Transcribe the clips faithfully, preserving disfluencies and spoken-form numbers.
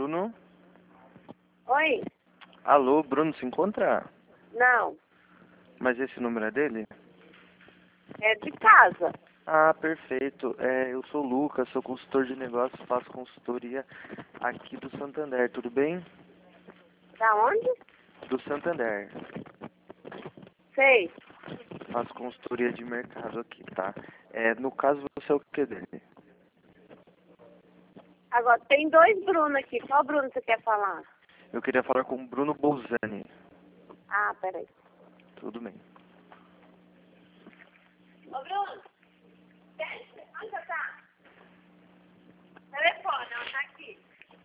Bruno? Oi? Alô, Bruno, se encontra? Não, Mas esse número é dele? é de casa. Ah, perfeito. É, eu sou o Lucas, sou consultor de negócios, faço consultoria aqui do Santander, tudo bem? Da onde? Do Santander. Sei. Faço consultoria de mercado aqui, tá? É, no caso, você é o que dele? Agora, tem dois Bruno aqui. Qual Bruno você quer falar? Eu queria falar com o Bruno Bolzani. Ah, peraí. Tudo bem. Ô, Bruno. Onde você tá? Telefone, ela tá aqui.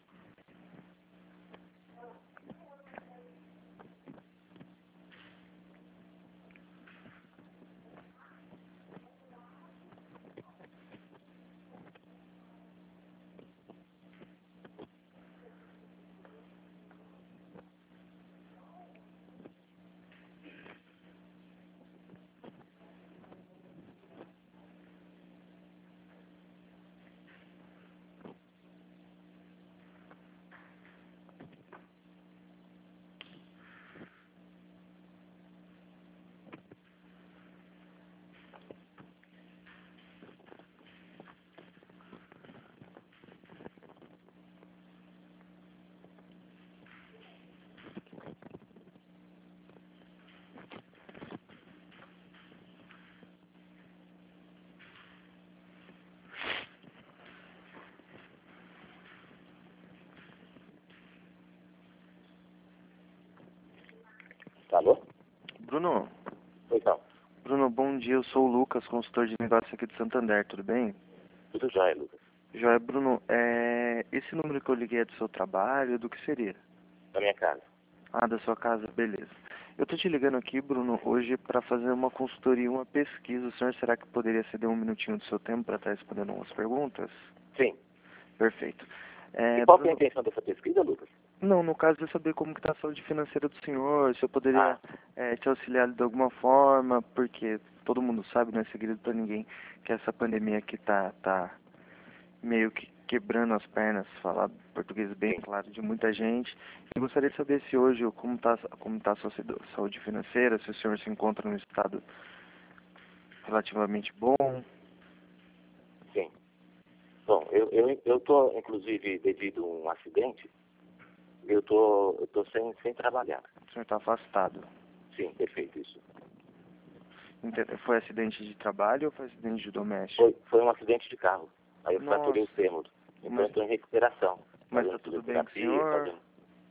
Alô? Bruno? Pois não. Bruno, bom dia, eu sou o Lucas, consultor de negócios aqui do Santander, tudo bem? Tudo jóia, Lucas. Joia, Bruno, é... esse número que eu liguei é do seu trabalho, do que seria? Da minha casa. Ah, da sua casa, beleza. Eu tô te ligando aqui, Bruno, hoje para fazer uma consultoria, uma pesquisa. O senhor será que poderia ceder um minutinho do seu tempo para estar respondendo umas perguntas? Sim. Perfeito. É, E qual que é a Bruno, intenção dessa pesquisa, Lucas? não, no caso é saber como que está a saúde financeira do senhor, se eu poderia Ah, é, te auxiliar de alguma forma, porque todo mundo sabe, não é segredo para ninguém, que essa pandemia aqui tá, tá meio que quebrando as pernas, falar português bem sim. claro, de muita gente. Eu gostaria de saber se hoje, como está como tá a sua sido- saúde financeira, se o senhor se encontra num estado relativamente bom. Sim. Bom, eu, eu, eu tô, inclusive, devido a um acidente, eu tô, eu tô sem, sem trabalhar. O senhor está afastado. Sim, perfeito, isso. Ente- Foi acidente de trabalho ou foi acidente de doméstico? Foi, foi um acidente de carro. Aí eu fraturei o Nossa, fêmur. Então mas, eu tô em recuperação. mas Fazendo tá tudo bem com o fisioterapia, senhor? fazendo...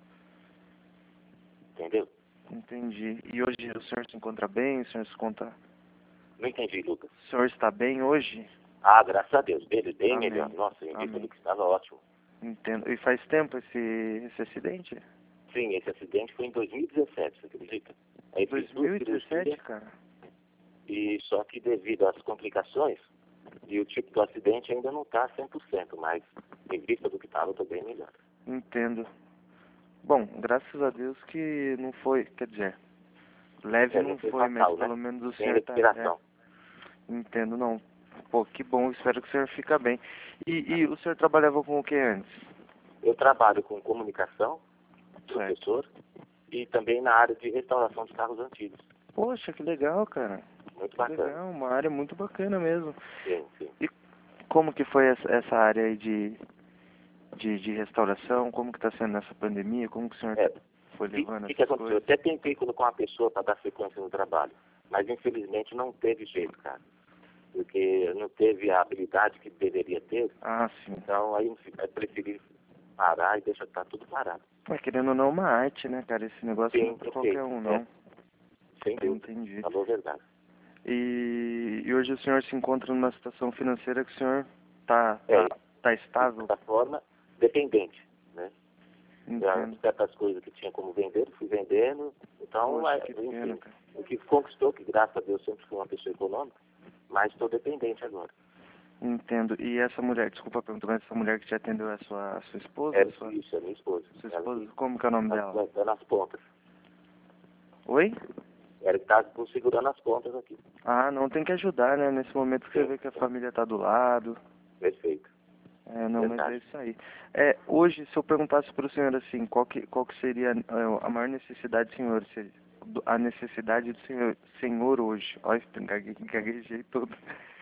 Entendeu? Entendi. E hoje o senhor se encontra bem? O senhor se encontra... Não entendi, Lucas. O senhor está bem hoje? Ah, graças a Deus. Bem, bem Amém. melhor. Nossa, em vista Amém. do que estava ótimo. Entendo. E faz tempo esse, esse acidente? Sim, esse acidente foi em dois mil e dezessete, você acredita? Aí fiz duas cirurgias. dois mil e dezessete, cara? E só que devido às complicações, e o tipo do acidente ainda não está cem por cento, mas em vista do que estava, estou bem melhor. Entendo. Bom, graças a Deus que não foi, quer dizer, leve É, não não foi foi, mas fatal, né? pelo menos o Sem senhor tá... É, recuperação. entendo, não. Pô, que bom, espero que o senhor fique bem. E, e o senhor trabalhava com o que antes? Eu trabalho com comunicação, Certo. professor, e também na área de restauração de carros antigos. Poxa, que legal, cara. Muito Que bacana. legal, uma área muito bacana mesmo. Sim, sim. E como que foi essa, essa área aí de, de, de restauração? Como que está sendo nessa pandemia? Como que o senhor É, foi o que, levando que, que essas aconteceu? Eu coisas? até tentei colocar uma pessoa para dar sequência no trabalho, mas infelizmente não teve jeito, cara. Porque não teve a habilidade que deveria ter, Ah, sim. então aí eu preferi parar e deixar estar tudo parado. Mas querendo ou não, é uma arte, né, cara? Esse negócio não Sim, é pra qualquer perfeito. um, É, não. sem Eu dúvida. entendi. Falou a verdade. E, e hoje o senhor se encontra numa situação financeira que o senhor tá, É, tá, tá de estável? certa forma, dependente, né? Já Entendo. certas coisas que tinha como vender, fui vendendo. Então, Poxa, é, que pena, enfim, cara. o que conquistou, que graças a Deus sempre fui uma pessoa econômica, mas estou dependente agora. Entendo. E essa mulher, desculpa perguntar, mas essa mulher que te atendeu é a sua, a sua esposa? É A sua, isso, é minha esposa. sua Ela esposa? que Como que é o nome está dela? plantando as pontas. Oi? Ela que está segurando as pontas aqui. Ah, não, tem que ajudar, né? Nesse momento que você Sim, vê que a família tá do lado. perfeito. É, não, mas Verdade. é isso aí. É, hoje, se eu perguntasse para o senhor assim, qual que, qual que seria é, a maior necessidade do senhor, se- do- a necessidade do senhor, senhor hoje, olha, gague- gaguejei todo,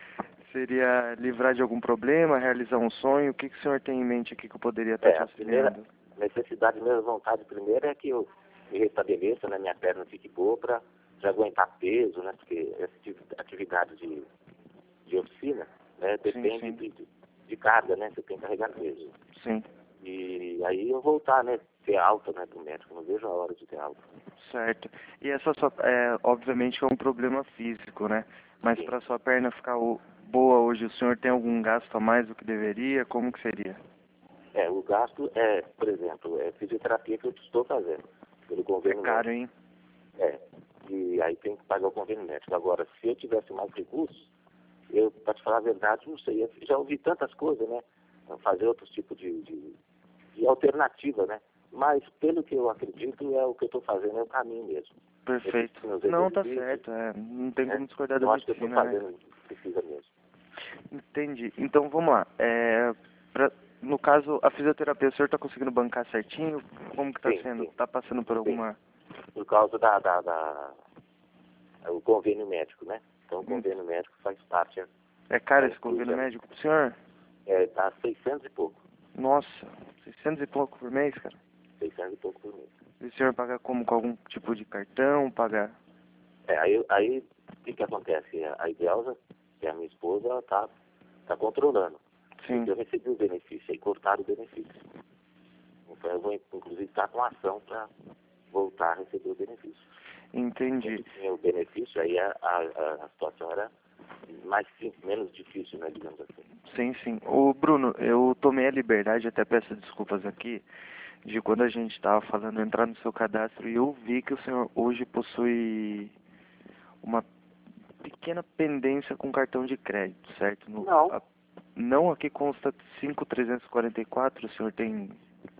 seria livrar de algum problema, realizar um sonho, o que, que o senhor tem em mente aqui que eu poderia estar É, te a primeira auxiliando? necessidade, minha vontade primeira é que eu me restabeleça, né, minha perna fique boa para aguentar peso, né, porque essa ati- atividade de, de oficina, né, Sim, depende sim, de, de, de carga, né, você tem que carregar peso. sim, E aí eu voltar, né, ter alta, né, do médico, não vejo a hora de ter alta. certo. E essa sua, é, obviamente que é um problema físico, né? Mas Sim. para sua perna ficar o- boa hoje, o senhor tem algum gasto a mais do que deveria? Como que seria? É, o gasto é, por exemplo, é fisioterapia que eu estou fazendo pelo É convênio caro, médico. hein? É, e aí tem que pagar o convênio médico. Agora, se eu tivesse mais recursos, eu, para te falar a verdade, não sei. Eu já ouvi tantas coisas, né? Fazer outros tipos de, de, de alternativa, né? Mas, pelo que eu acredito, é o que eu estou fazendo, é o caminho mesmo. Perfeito. Repetindo os Não, tá exercícios, certo. É, não tem né? como discordar da Eu acho que eu estou medicina, né? fazendo o que precisa mesmo. Entendi. Então vamos lá. É, pra- no caso, a fisioterapia, o senhor tá conseguindo bancar certinho? Como que tá Sim, sendo? sim, Tá passando por sim. alguma... Por causa da, da, da o convênio médico, né? Então, o Hum, convênio médico faz parte, É caro tá esse convênio incluso, médico pro senhor? é, tá seiscentos e pouco, Nossa, seiscentos e pouco por mês, cara. seiscentos e pouco por mês. E o senhor paga como? Com algum tipo de cartão? Paga... É, aí, aí, o que que acontece? A a Idelza, que é a minha esposa, ela tá, tá controlando. Sim, Porque eu recebi o benefício, aí cortaram o benefício. Então, eu vou, inclusive, estar com ação para voltar a receber o benefício. entendi. Quando tinha o benefício, aí a, a, a situação era mais simples, menos difícil, né, digamos assim. Sim, sim. Ô, Bruno, eu tomei a liberdade, até peço desculpas aqui, de quando a gente estava falando, entrar no seu cadastro e eu vi que o senhor hoje possui uma pequena pendência com cartão de crédito, certo? No, Não, a- não aqui consta cinco mil trezentos e quarenta e quatro, o senhor tem...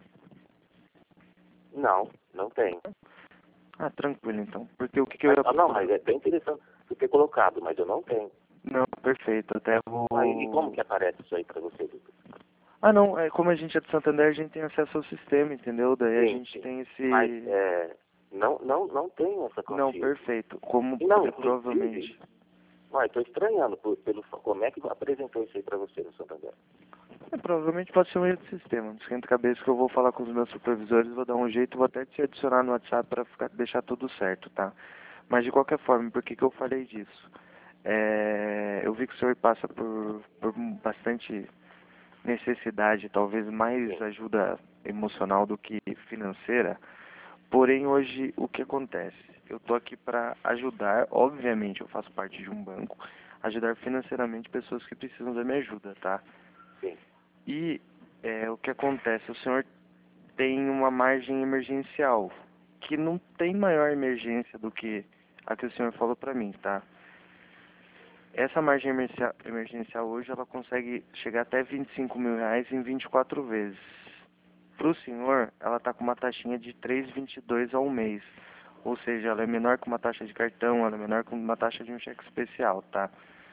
não, não tem. Ah, tranquilo então. Porque o que, que eu Mas, ia ah, não, procurar? mas é bem interessante você ter colocado, mas eu não tenho. Não, perfeito, até Aí, e como vou... que aparece isso aí para você, Lucas? Ah, não, é, como a gente é de Santander, a gente tem acesso ao sistema, entendeu? Daí a Sim, gente sim. tem Mas esse... é, não, não, não tenho essa Não, quantia. perfeito. Como E não, é, inclusive, provavelmente... não, estou estranhando por, pelo, como é que apresentou isso aí para você no Santander. É, provavelmente pode ser um erro do sistema. Não esquenta a cabeça que eu vou falar com os meus supervisores, vou dar um jeito, vou até te adicionar no WhatsApp para ficar, deixar tudo certo, tá? Mas de qualquer forma, por que, que eu falei disso? É, eu vi que o senhor passa por, por bastante necessidade, talvez mais Sim, ajuda emocional do que financeira. Porém, hoje, o que acontece? Eu tô aqui para ajudar, obviamente, eu faço parte de um banco, ajudar financeiramente pessoas que precisam da minha ajuda, tá? sim. E é, o que acontece? O senhor tem uma margem emergencial, que não tem maior emergência do que a que o senhor falou para mim, tá? Essa margem emergencial, emergencial hoje, ela consegue chegar até vinte e cinco mil reais em vinte e quatro vezes. Para o senhor, ela está com uma taxinha de três vírgula vinte e dois ao mês. Ou seja, ela é menor que uma taxa de cartão, ela é menor que uma taxa de um cheque especial, tá?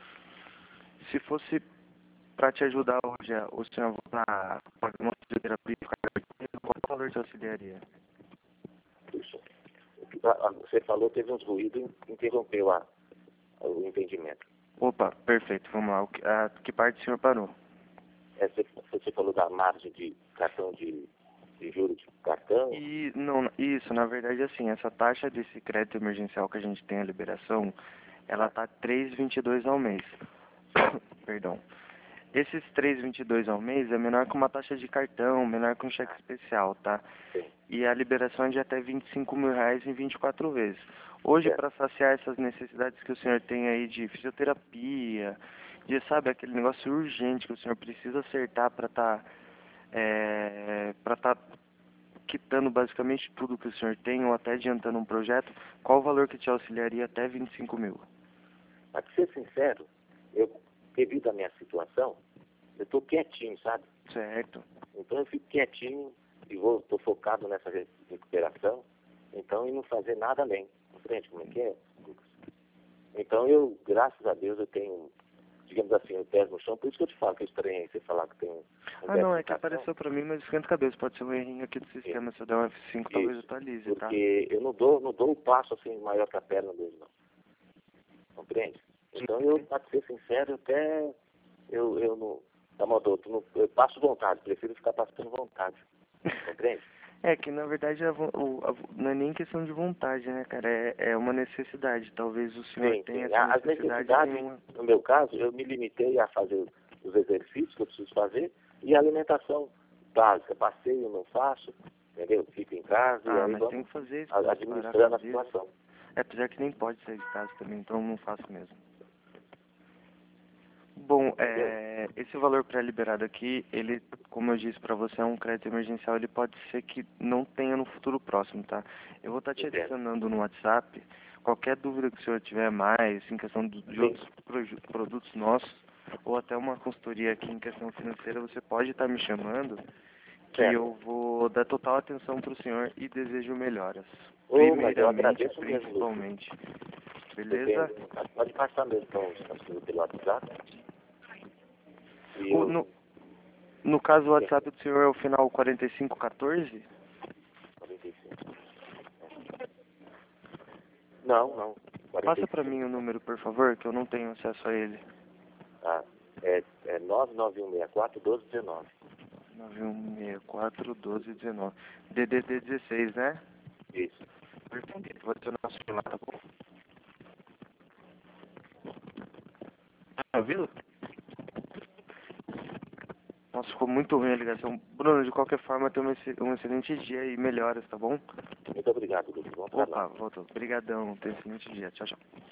Se fosse para te ajudar hoje, a- o senhor voltar a fazer uma fisioterapia, qual valor te auxiliaria? Puxa. Ah, ah, Você falou, teve uns ruídos e interrompeu a, o entendimento. Opa, perfeito, vamos lá. O que, a, que parte o senhor parou? É, você, você falou da margem de cartão de, de juros de cartão. E, não, isso, na verdade, assim, essa taxa desse crédito emergencial que a gente tem a liberação, ela tá três vírgula vinte e dois ao mês. Perdão. Esses três vírgula vinte e dois ao mês é menor que uma taxa de cartão, menor que um cheque especial, tá? Sim, E a liberação é de até vinte e cinco mil reais em vinte e quatro vezes. Hoje, certo. para saciar essas necessidades que o senhor tem aí de fisioterapia, de, sabe, aquele negócio urgente que o senhor precisa acertar para estar, é, para estar quitando basicamente tudo que o senhor tem ou até adiantando um projeto, qual o valor que te auxiliaria até vinte e cinco mil? Para ser sincero, eu, devido à minha situação, eu estou quietinho, sabe? Certo. Então eu fico quietinho e vou, estou focado nessa re- recuperação, então e não fazer nada além. Frente, como é que é, Lucas? Então eu, graças a Deus, eu tenho digamos assim, o pé no chão. Por isso que eu te falo que é estranho você falar que tem um Ah, não, é que identificação. apareceu pra mim, mas esquenta a cabeça. Pode ser um errinho aqui do sistema. Se eu der um F cinco, talvez Isso, atualize, tá? porque eu não dou, não dou o passo assim maior que a perna mesmo, não. Compreende? Então eu, para ser sincero, até eu, eu não, tá, Modoto, não, eu passo vontade, prefiro ficar passando vontade. Compreende? É que na verdade a, vo- o, a, vo- não é nem questão de vontade, né, cara? É, é uma necessidade. Talvez o senhor Sim, tenha sim. essa As necessidade. necessidades, Tem uma... no meu caso, eu me limitei a fazer os exercícios que eu preciso fazer e a alimentação básica. Passeio não faço, entendeu? Fico em casa e Ah, aí mas tem vamos que fazer isso. a- pra administrando parar a com isso. situação. É, apesar que nem pode sair de casa também, então eu não faço mesmo. Bom, é, esse valor pré-liberado aqui, ele, como eu disse pra você, é um crédito emergencial, ele pode ser que não tenha no futuro próximo, tá? Eu vou estar te Entendo. adicionando no WhatsApp. Qualquer dúvida que o senhor tiver mais, em questão do- de Sim. outros proju- produtos nossos, ou até uma consultoria aqui em questão financeira, você pode estar me chamando, que Certo. eu vou dar total atenção pro senhor e desejo melhoras. Ô, mas eu Primeiramente, agradeço mesmo, Lúcio. principalmente. Você Beleza? tem- Pode passar mesmo então, os casos pelo WhatsApp. E O- eu, no, no caso, o WhatsApp do senhor é o final quarenta e cinco quatorze? quarenta e cinco. Não, não. quarenta Passa e cinco. pra mim o número, por favor, que eu não tenho acesso a ele. Tá. É, é nove nove um seis quatro, um dois um nove. nove um seis quatro, um dois um nove. D D D dezesseis, né? Isso. Perfeito. Vou adicionar o senhor lá, tá bom? Tá ouvindo? Nossa, ficou muito ruim a ligação. Bruno, de qualquer forma, tenha um exce- um excelente dia e melhoras, tá bom? Muito obrigado, Lúcio. Bom trabalho. Opa, voltou. Obrigadão. Tenha um excelente dia. Tchau, tchau.